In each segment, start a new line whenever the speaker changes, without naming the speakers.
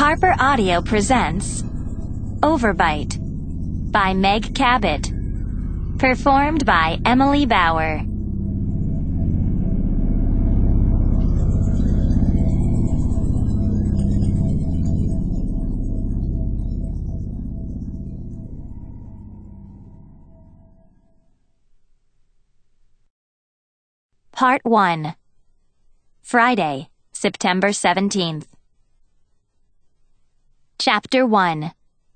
Harper Audio presents Overbite by Meg Cabot. Performed by Emily Bauer. Part 1. Friday, September 17th. Chapter 1.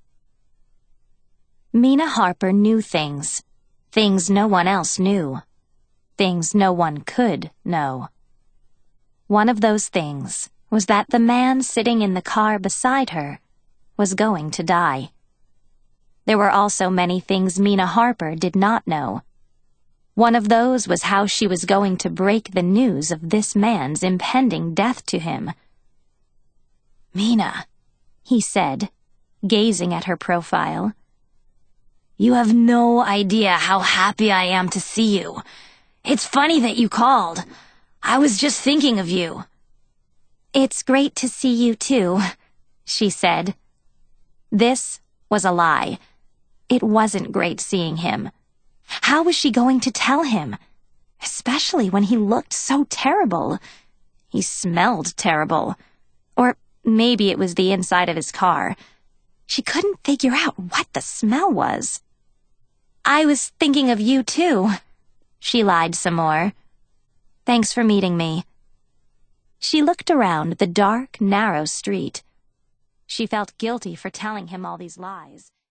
Mina Harper knew things no one else knew, things no one could know. One of those things was that the man sitting in the car beside her was going to die. There were also many things Mina Harper did not know. One of those was how she was going to break the news of this man's impending death to him. "Mina," he said, gazing at her profile. "You have no idea how happy I am to see you. It's funny that you called. I was just thinking of you." "It's great to see you too," she said. This was a lie. It wasn't great seeing him. How was she going to tell him? Especially when he looked so terrible. He smelled terrible. Or maybe it was the inside of his car. She couldn't figure out what the smell was. "I was thinking of you too," she lied some more. "Thanks for meeting me." She looked around the dark, narrow street. She felt guilty for telling him all these lies.